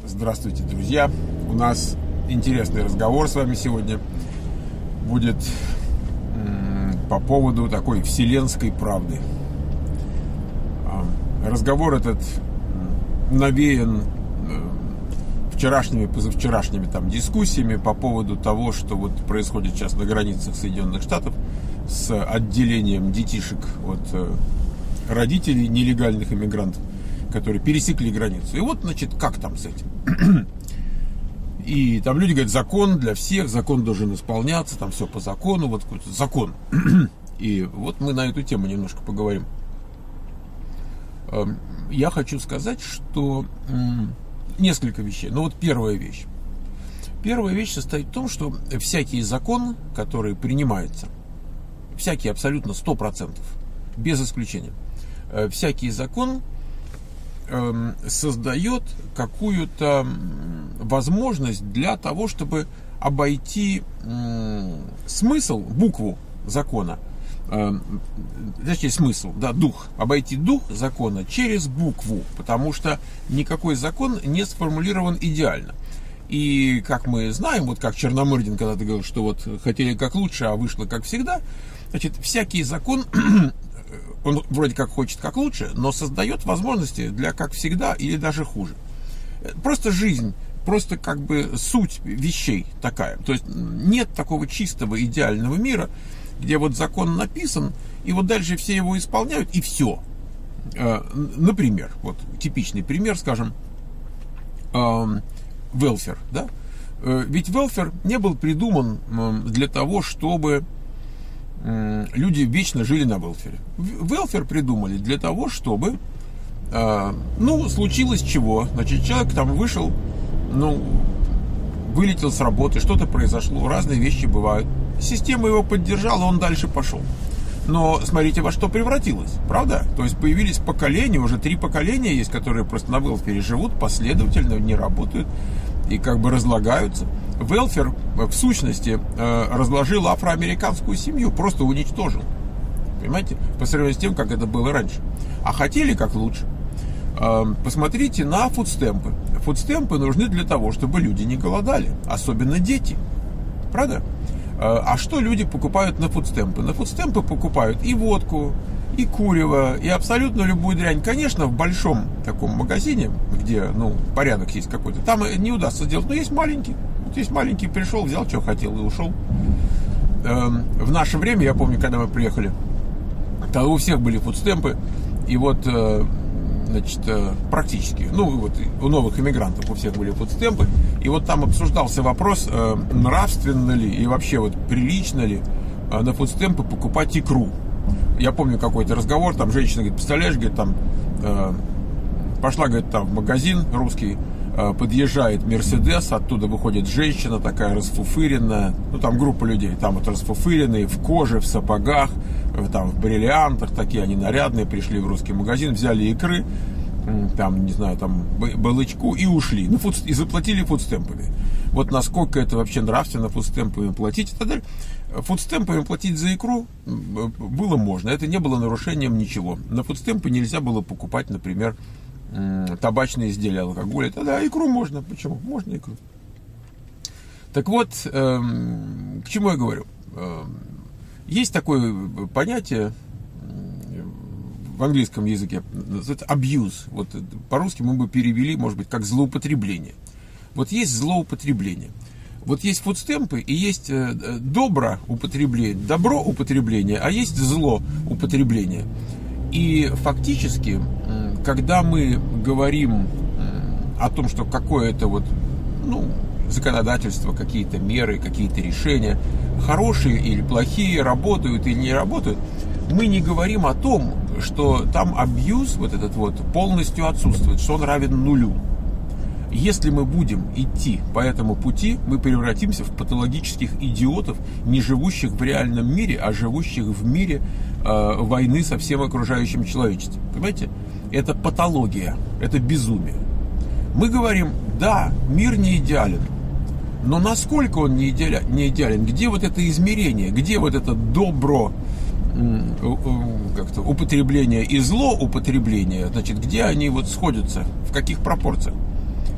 Здравствуйте, друзья! У нас интересный разговор с вами сегодня будет по поводу такой вселенской правды. Разговор этот навеян вчерашними, позавчерашними дискуссиями по поводу того, что вот происходит сейчас на границах Соединенных Штатов с отделением детишек от родителей нелегальных иммигрантов, которые пересекли границу. И вот, значит, как там с этим? И там люди говорят, закон для всех, закон должен исполняться, там все по закону, вот какой-то закон. И вот мы на эту тему немножко поговорим. Я хочу сказать, что несколько вещей. Ну вот первая вещь. Первая вещь состоит в том, что всякий закон, который принимается, всякий абсолютно 100%, без исключения, всякий закон создает какую-то возможность для того, чтобы обойти смысл, букву закона, точнее смысл, да, дух, обойти дух закона через букву, потому что никакой закон не сформулирован идеально. И как мы знаем, вот как Черномырдин когда-то говорил, что вот хотели как лучше, а вышло как всегда, значит, всякий закон он вроде как хочет как лучше, но создает возможности для как всегда или даже хуже. Просто жизнь, просто как бы суть вещей такая. То есть нет такого чистого идеального мира, где вот закон написан, и вот дальше все его исполняют, и все. Например, вот типичный пример, скажем, welfare, да? Ведь welfare не был придуман для того, чтобы люди вечно жили на welfare. Welfare придумали для того, чтобы случилось чего. Значит, человек там вышел, вылетел с работы, что-то произошло, разные вещи бывают. Система его поддержала, он дальше пошел. Но смотрите, во что превратилось, правда? То есть появились поколения, уже 3 поколения есть, которые просто на welfare живут, последовательно не работают и как бы разлагаются. Welfare в сущности разложил афроамериканскую семью, просто уничтожил. Понимаете? По сравнению с тем, как это было раньше. А хотели как лучше. Посмотрите на фудстемпы. Фудстемпы нужны для того, чтобы люди не голодали. Особенно дети. Правда? А что люди покупают на фудстемпы? На фудстемпы покупают и водку, и курево, и абсолютно любую дрянь. Конечно, в большом таком магазине, где, порядок есть какой-то, там не удастся сделать, но есть маленький. Вот есть маленький, пришел, взял, что хотел, и ушел. В наше время, я помню, когда мы приехали, тогда у всех были фудстемпы, и вот, практически, у новых иммигрантов у всех были фудстемпы, и вот там обсуждался вопрос, нравственно ли и вообще вот прилично ли на фудстемпы покупать икру. Я помню какой-то разговор, там женщина говорит, представляешь, говорит, там пошла, говорит, там в магазин русский, подъезжает Мерседес, оттуда выходит женщина такая расфуфыренная, там группа людей, там вот расфуфыренные, в коже, в сапогах, там в бриллиантах, такие они нарядные, пришли в русский магазин, взяли икры, там, не знаю, там балычку и ушли, и заплатили фудстемпами. Вот насколько это вообще нравственно фудстемпами платить и так далее. Фудстемпами платить за икру было можно, это не было нарушением ничего. На фудстемпы нельзя было покупать, например, табачные изделия, алкоголь. Тогда икру можно. Почему? Можно икру. Так вот, к чему я говорю? Есть такое понятие в английском языке, это abuse. Вот по-русски мы бы перевели, может быть, как злоупотребление. Вот есть злоупотребление. Вот есть фудстемпы и есть добро употребление, а есть зло употребление. И фактически, когда мы говорим о том, что какое-то законодательство, какие-то меры, какие-то решения, хорошие или плохие, работают или не работают, мы не говорим о том, что там абьюз вот этот полностью отсутствует, что он равен нулю. Если мы будем идти по этому пути, мы превратимся в патологических идиотов, не живущих в реальном мире, а живущих в мире войны со всем окружающим человечеством. Понимаете? Это патология, это безумие. Мы говорим, да, мир не идеален, но насколько он не идеален? Где вот это измерение? Где вот это добро как-то употребление и злоупотребление, значит, где они вот сходятся, в каких пропорциях.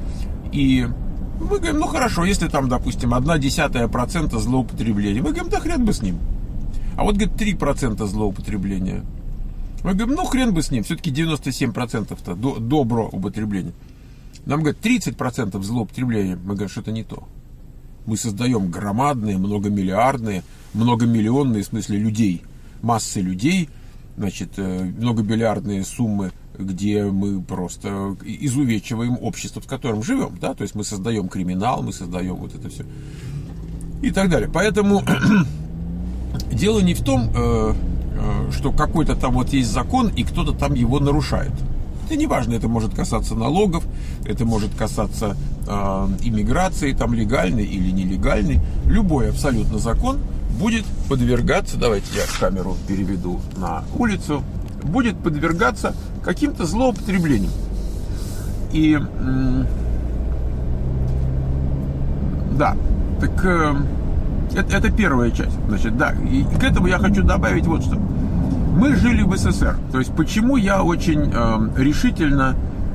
И мы говорим, ну хорошо, если там, допустим, 0,1% злоупотребления, мы говорим, да хрен бы с ним. А вот, говорит, 3% злоупотребления. Мы говорим, ну хрен бы с ним, все-таки 97%-то добро употребления. Нам говорят, 30% злоупотребления. Мы говорим, что это не то. Мы создаем громадные, многомиллиардные, многомиллионные, в смысле людей, массы людей, значит, многомиллиардные суммы, где мы просто изувечиваем общество, в котором живем, да, то есть мы создаем криминал, мы создаем вот это все и так далее. Поэтому дело не в том, что какой-то там вот есть закон, и кто-то там его нарушает. Это не важно, это может касаться налогов, это может касаться иммиграции, там легальной или нелегальной. Любой абсолютно закон будет подвергаться, давайте я камеру переведу на улицу, будет подвергаться каким-то злоупотреблениям. И да, так это первая часть. Значит, да, и к этому я хочу добавить вот что. Мы жили в СССР. То есть почему я очень решительно,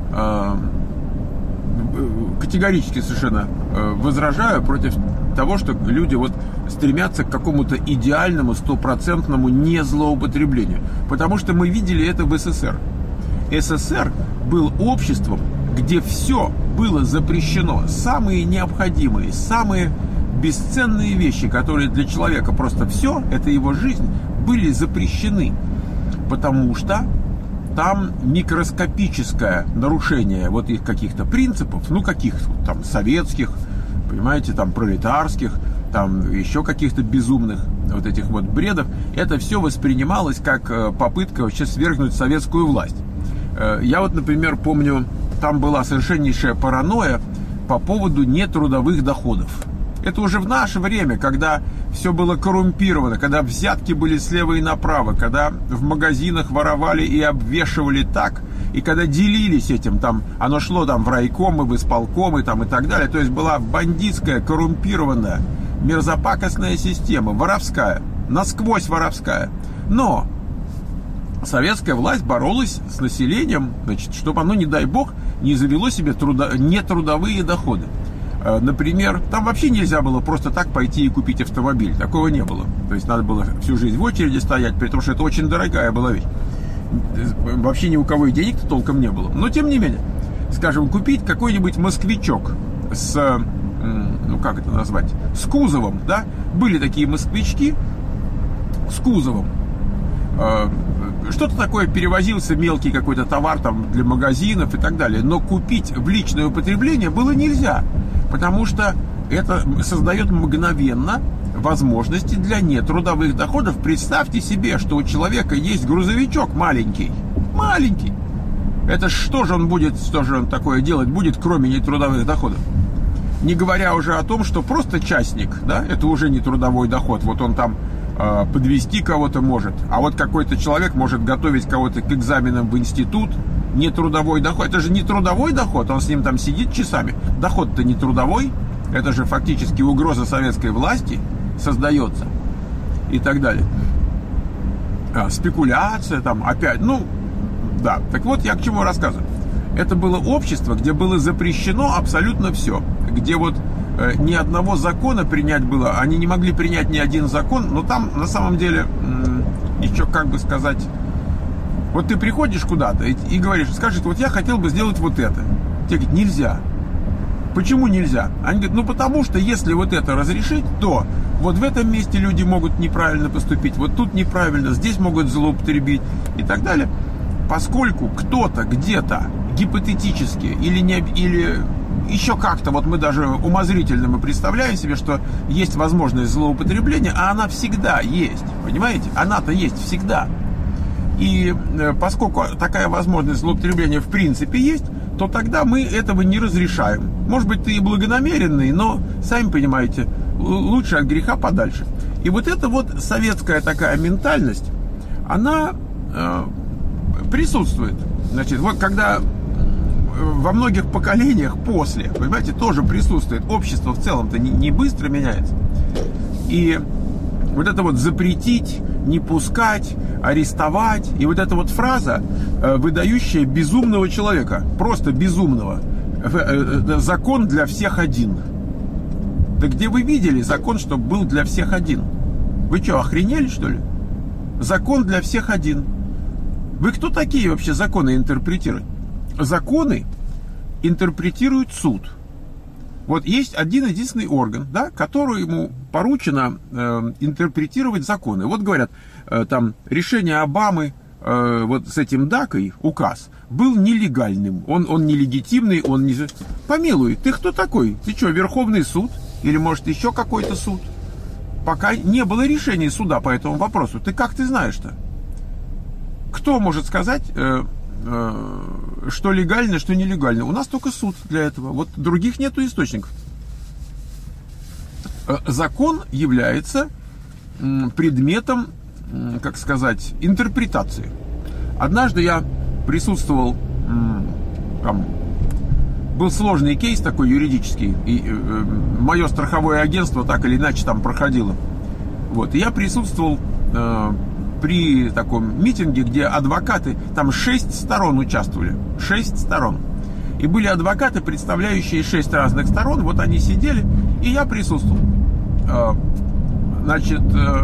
категорически совершенно возражаю против того, что люди вот стремятся к какому-то идеальному, стопроцентному незлоупотреблению. Потому что мы видели это в СССР. СССР был обществом, где все было запрещено. Самые необходимые, самые бесценные вещи, которые для человека просто все, это его жизнь, были запрещены. Потому что там микроскопическое нарушение вот их каких-то принципов, ну каких там советских, понимаете, там пролетарских, там еще каких-то безумных вот этих вот бредов, это все воспринималось как попытка вообще свергнуть советскую власть. Я вот, например, помню, там была совершеннейшая паранойя по поводу нетрудовых доходов. Это уже в наше время, когда все было коррумпировано, когда взятки были слева и направо, когда в магазинах воровали и обвешивали так, и когда делились этим, там, оно шло там в райкомы, в исполкомы там, и так далее. То есть была бандитская, коррумпированная, мерзопакостная система, воровская, насквозь воровская. Но советская власть боролась с населением, значит, чтобы оно, не дай бог, не завело себе нетрудовые доходы. Например, там вообще нельзя было просто так пойти и купить автомобиль. Такого не было. То есть надо было всю жизнь в очереди стоять, при том, что это очень дорогая была вещь. Вообще ни у кого и денег-то толком не было. Но тем не менее, скажем, купить какой-нибудь москвичок с, ну как это назвать, с кузовом, да? Были такие москвички с кузовом. Что-то такое, перевозился мелкий какой-то товар там для магазинов и так далее. Но купить в личное употребление было нельзя. Потому что это создает мгновенно возможности для нетрудовых доходов. Представьте себе, что у человека есть грузовичок маленький. Маленький. Это что же он будет, что же он такое делать будет, кроме нетрудовых доходов? Не говоря уже о том, что просто частник, да, это уже не трудовой доход. Вот он там подвести кого-то может. А вот какой-то человек может готовить кого-то к экзаменам в институт. Не трудовой доход. Это же не трудовой доход, он с ним там сидит часами. Доход-то не трудовой. Это же фактически угроза советской власти создается. И так далее. Спекуляция там опять. Ну, да. Так вот, я к чему рассказываю. Это было общество, где было запрещено абсолютно все. Где вот ни одного закона принять было. Они не могли принять ни один закон. Но там, на самом деле, еще, как бы сказать... Вот ты приходишь куда-то и говоришь, скажешь, вот я хотел бы сделать вот это. Тебе говорят, нельзя. Почему нельзя? Они говорят, ну потому что если вот это разрешить, то вот в этом месте люди могут неправильно поступить, вот тут неправильно, здесь могут злоупотребить и так далее. Поскольку кто-то где-то гипотетически или еще как-то, вот мы даже умозрительно мы представляем себе, что есть возможность злоупотребления, а она всегда есть, понимаете? Она-то есть всегда. И поскольку такая возможность злоупотребления в принципе есть, то тогда мы этого не разрешаем. Может быть, ты и благонамеренный, но, сами понимаете, лучше от греха подальше. И вот эта вот советская такая ментальность, она присутствует. Значит, вот когда во многих поколениях после, понимаете, тоже присутствует. Общество в целом-то не быстро меняется. И вот это вот запретить, не пускать, арестовать. И вот эта вот фраза, выдающая безумного человека, просто безумного. закон для всех один. Да где вы видели закон, чтобы был для всех один? Вы что, охренели, что ли? Закон для всех один. Вы кто такие вообще законы интерпретировать? Законы интерпретирует суд. Вот есть один единственный орган, да, которому поручено интерпретировать законы. Вот говорят, там решение Обамы вот с этим ДАКой, указ, был нелегальным. Он нелегитимный, он не... Помилуй, ты кто такой? Ты что, Верховный суд? Или, может, еще какой-то суд? Пока не было решения суда по этому вопросу. Ты как ты знаешь-то? Кто может сказать, что легально, что нелегально? У нас только суд для этого. Вот других нету источников. Закон является предметом, как сказать, интерпретации. Однажды я присутствовал, там, был сложный кейс такой юридический, и мое страховое агентство так или иначе там проходило. Вот, и я присутствовал при таком митинге, где адвокаты, там 6 сторон участвовали, 6 сторон. И были адвокаты, представляющие 6 разных сторон, вот они сидели, и я присутствовал. Значит,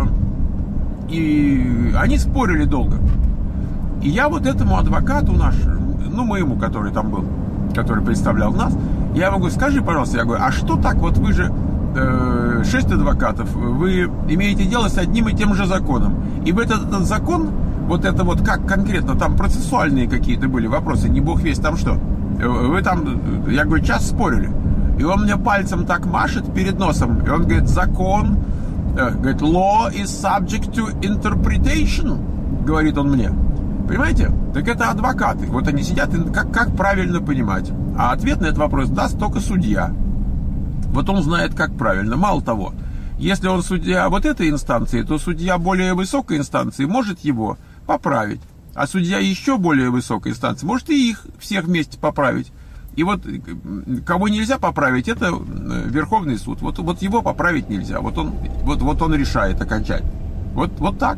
и они спорили долго. И я вот этому адвокату нашему, моему, который там был, который представлял нас, я могу, скажи, пожалуйста, я говорю, а что так, вот вы же 6 адвокатов, вы имеете дело с одним и тем же законом. И в этот закон, вот это вот как конкретно, там процессуальные какие-то были вопросы, не бог весть там что. Вы там, я говорю, час спорили. И он мне пальцем так машет перед носом, и он говорит, закон, говорит, law is subject to interpretation, говорит он мне. Понимаете? Так это адвокаты. Вот они сидят, как правильно понимать. А ответ на этот вопрос даст только судья. Вот он знает, как правильно. Мало того, если он судья вот этой инстанции, то судья более высокой инстанции может его поправить. А судья еще более высокой инстанции может и их всех вместе поправить. И вот кого нельзя поправить, это Верховный суд. Вот его поправить нельзя. Вот он решает окончательно. Вот так.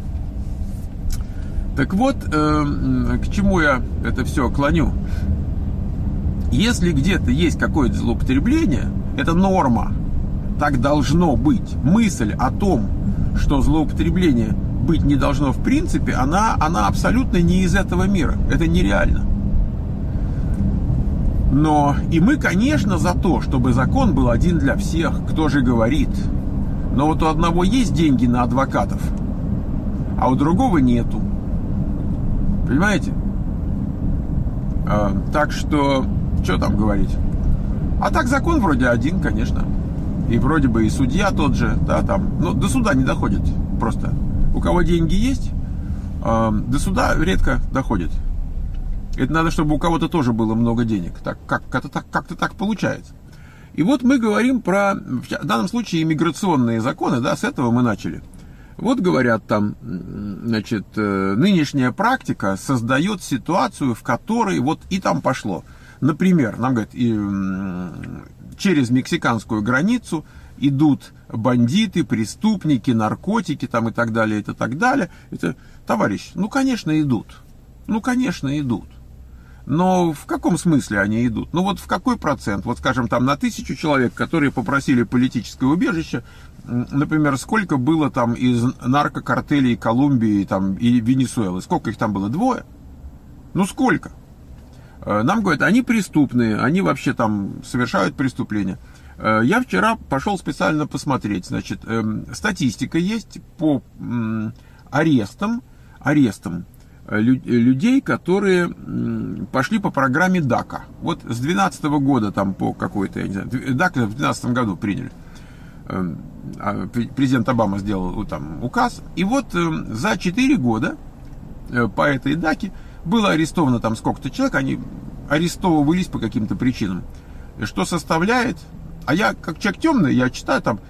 Так вот, к чему я это все клоню. Если где-то есть какое-то злоупотребление, это норма. Так должно быть. Мысль о том, что злоупотребление быть не должно в принципе, она абсолютно не из этого мира. Это нереально. Но и мы, конечно, за то, чтобы закон был один для всех. Кто же говорит? Но вот у одного есть деньги на адвокатов, а у другого нету. Понимаете? Так что, что там говорить? А так закон вроде один, конечно. И вроде бы и судья тот же, да, там. Но до суда не доходит просто. У кого деньги есть, до суда редко доходит. Это надо, чтобы у кого-то тоже было много денег. Так, как-то так получается. И вот мы говорим про, в данном случае, иммиграционные законы, да, с этого мы начали. Вот говорят там, значит, нынешняя практика создает ситуацию, в которой вот и там пошло. Например, нам говорят, через мексиканскую границу идут бандиты, преступники, наркотики там и так далее, это так далее. Это, товарищ, ну, конечно, идут. Ну, конечно, идут. Но в каком смысле они идут? Ну, вот в какой процент? Вот, скажем, там на 1000 человек, которые попросили политическое убежище, например, сколько было там из наркокартелей Колумбии там, и Венесуэлы? Сколько их там было? 2? Ну, сколько? Нам говорят, они преступные, они вообще там совершают преступления. Я вчера пошел специально посмотреть. Значит, статистика есть по арестам людей, которые пошли по программе ДАКА. Вот с 2012 года там по какой-то, я не знаю, ДАКА в 2012 году приняли. Президент Обама сделал там указ. И вот за 4 года по этой ДАКе было арестовано там сколько-то человек, они арестовывались по каким-то причинам. Что составляет, а я как человек темный, я читаю там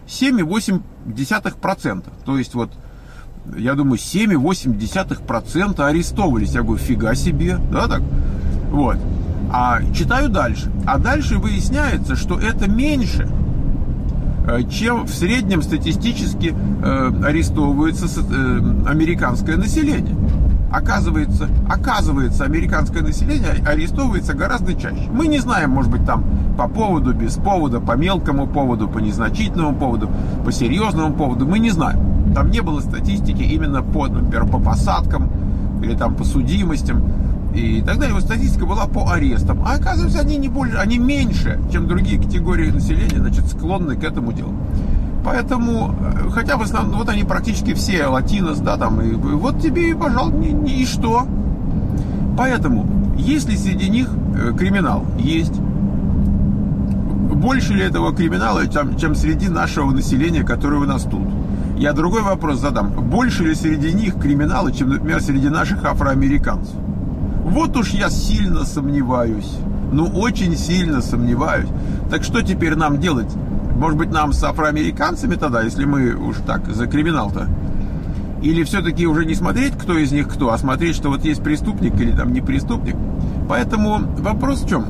7,8%. То есть вот я думаю, 7,8% арестовывались. Я говорю, фига себе, да, так? Вот. А читаю дальше. А дальше выясняется, что это меньше, чем в среднем статистически арестовывается американское население. оказывается, американское население арестовывается гораздо чаще. Мы не знаем, может быть, там по поводу, без повода, по мелкому поводу, по незначительному поводу, по серьезному поводу. Мы не знаем. Там не было статистики именно по, например, по посадкам или там по судимостям. И тогда его статистика была по арестам. А оказывается, они меньше, чем другие категории населения, значит, склонны к этому делу. Поэтому, хотя в основном, вот они практически все латинос, да, там, и вот тебе, пожалуйста, и что? Поэтому, если среди них криминал есть, больше ли этого криминала, чем среди нашего населения, которое у нас тут? Я другой вопрос задам. Больше ли среди них криминала, чем, например, среди наших афроамериканцев? Вот уж я сильно сомневаюсь. Ну, очень сильно сомневаюсь. Так что теперь нам делать? Может быть, нам с афроамериканцами тогда, если мы уж так за криминал-то? Или все-таки уже не смотреть, кто из них кто, а смотреть, что вот есть преступник или там не преступник? Поэтому вопрос в чем?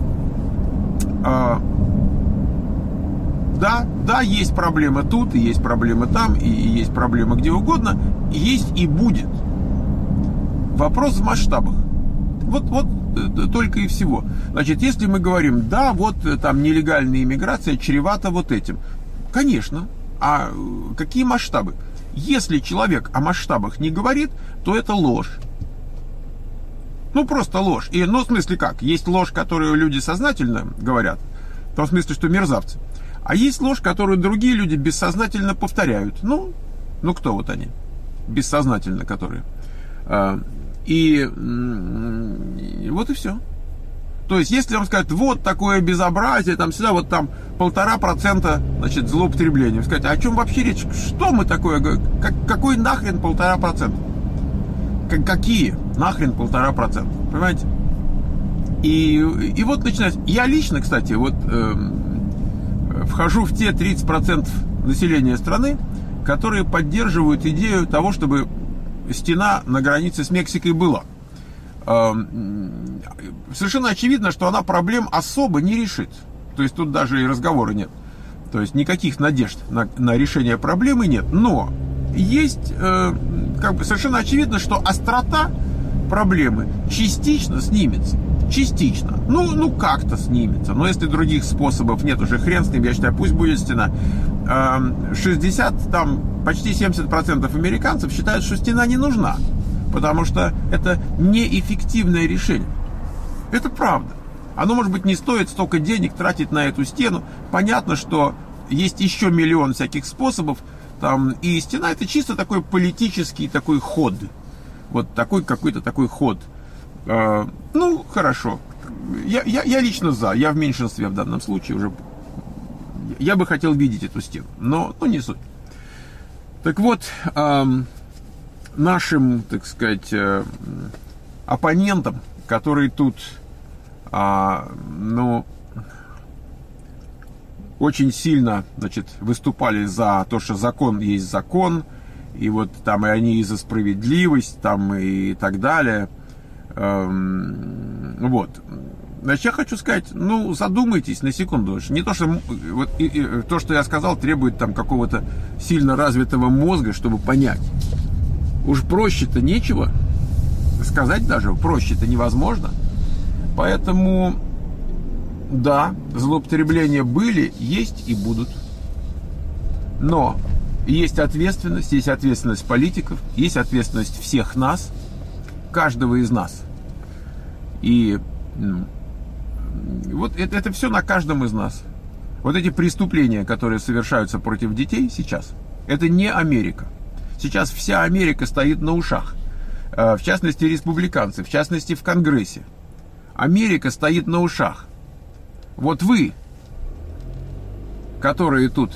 Да, есть проблема тут, и есть проблема там, и есть проблема где угодно, есть и будет. Вопрос в масштабах. Вот только и всего. Значит, если мы говорим, да, вот там нелегальная иммиграция чревата вот этим. Конечно. А какие масштабы? Если человек о масштабах не говорит, то это ложь. Ну, просто ложь. Ну, в смысле как? Есть ложь, которую люди сознательно говорят. В том смысле, что мерзавцы. А есть ложь, которую другие люди бессознательно повторяют. Ну, кто вот они? Бессознательно которые. И вот и все. То есть, если вам сказать, вот такое безобразие, там всегда вот там 1,5%, значит, злоупотребления. Сказать, о чем вообще речь? Что мы такое? Какой нахрен 1,5%? Какие нахрен 1,5%? Понимаете? И вот начинается. Я лично, кстати, вот вхожу в те 30% населения страны, которые поддерживают идею того, чтобы стена на границе с Мексикой была. Совершенно очевидно, что она проблем особо не решит. То есть тут даже и разговора нет. То есть никаких надежд на решение проблемы нет. Но есть совершенно очевидно, что острота проблемы частично снимется. Частично. Ну как-то снимется. Но если других способов нет, уже хрен с ним, я считаю, пусть будет стена. 60, там, почти 70% американцев считают, что стена не нужна. Потому что это неэффективное решение. Это правда. Оно, может быть, не стоит столько денег тратить на эту стену. Понятно, что есть еще миллион всяких способов. Там, и стена — это чисто такой политический такой ход. Вот такой какой-то такой ход. Ну, хорошо. Я лично за. Я в меньшинстве в данном случае уже. Я бы хотел видеть эту стену. Но не суть. Так вот, нашим, так сказать, оппонентам, которые тут, очень сильно, значит, выступали за то, что закон есть закон, и вот там и они и за справедливость, там и так далее. Вот. Значит, я хочу сказать, задумайтесь на секунду. Не то, что то, что я сказал, требует там какого-то сильно развитого мозга, чтобы понять. Уж проще-то нечего сказать, даже проще-то невозможно. Поэтому, да, злоупотребления были, есть и будут. Но есть ответственность политиков, есть ответственность всех нас, каждого из нас. И вот это все на каждом из нас. Вот эти преступления, которые совершаются против детей сейчас, это не Америка. Сейчас вся Америка стоит на ушах. В частности, республиканцы, в частности, в Конгрессе. Америка стоит на ушах. Вот вы, которые тут...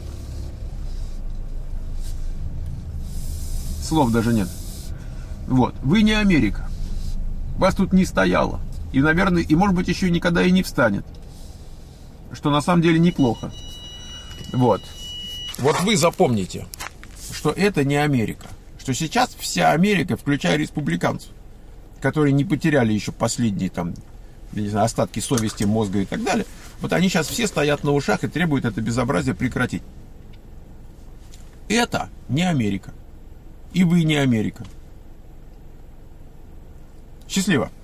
Слов даже нет. Вот, вы не Америка. Вас тут не стояло. И, наверное, и может быть еще никогда и не встанет. Что на самом деле неплохо. Вот. Вот вы запомните, что это не Америка. Что сейчас вся Америка, включая республиканцев, которые не потеряли еще последние там, я не знаю, остатки совести, мозга и так далее, вот они сейчас все стоят на ушах и требуют это безобразие прекратить. Это не Америка. И вы не Америка. Счастливо!